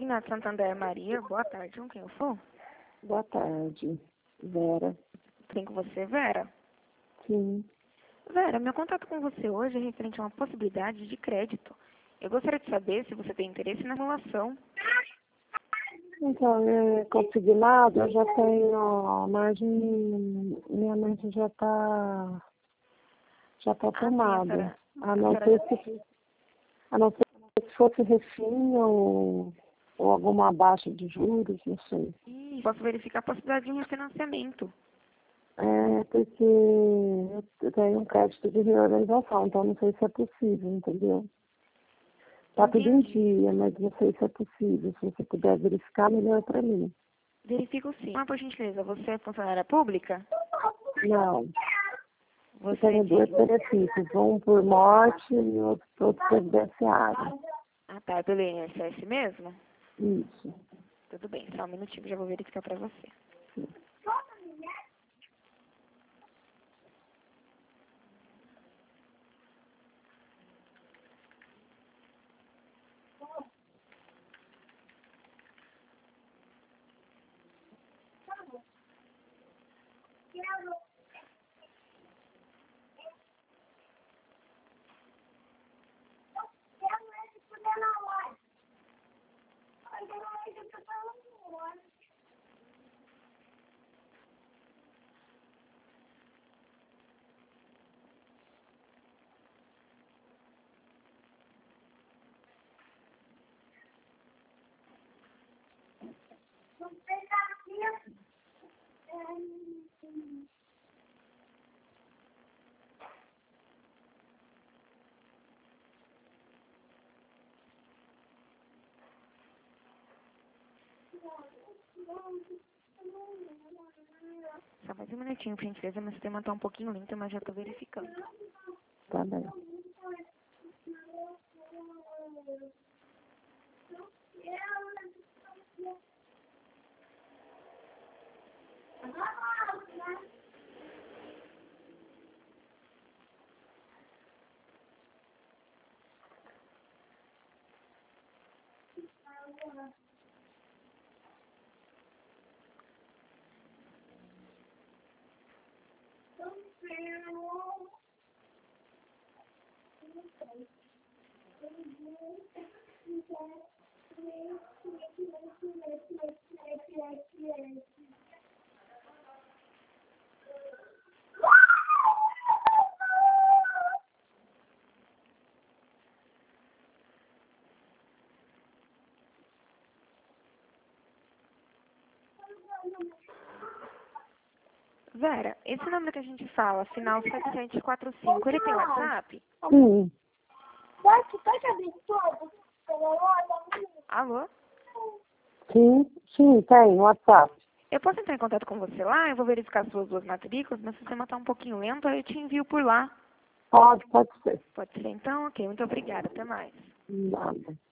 Oficina Santander Maria, boa tarde, com quem eu sou? Boa tarde, Vera. Tem com você, Vera? Sim. Vera, meu contato com você hoje é referente a uma possibilidade de crédito. Eu gostaria de saber se você tem interesse na relação. Então, consignado, eu já tenho a margem, minha margem já tá tomada. A não ser se fosse refim ou alguma baixa de juros, não sei. Posso verificar a possibilidade de um refinanciamento. Porque eu tenho um crédito de reorganização, então não sei se é possível, entendeu? Tá tudo em dia, mas não sei se é possível. Se você puder verificar, melhor para mim. Verifico sim. Por gentileza, você é funcionária pública? Não. Eu Você tenho dois benefícios, um por morte e outro previdenciário. Ah, tá. É pelo INSS mesmo? Isso. Tudo bem, só um minutinho que já vou verificar para você. Sim. Só mais um minutinho, por gentileza. Meu sistema está um pouquinho lento, mas já estou verificando. Tá bem. Vera, esse número que a gente fala, final 7745, ele tem WhatsApp? Sim. Alô? Sim, tem, WhatsApp. Eu posso entrar em contato com você lá? Eu vou verificar as suas duas matrículas. Meu sistema está um pouquinho lento, aí eu te envio por lá. Pode ser. Pode ser então? Ok, muito obrigada. Até mais. Nada.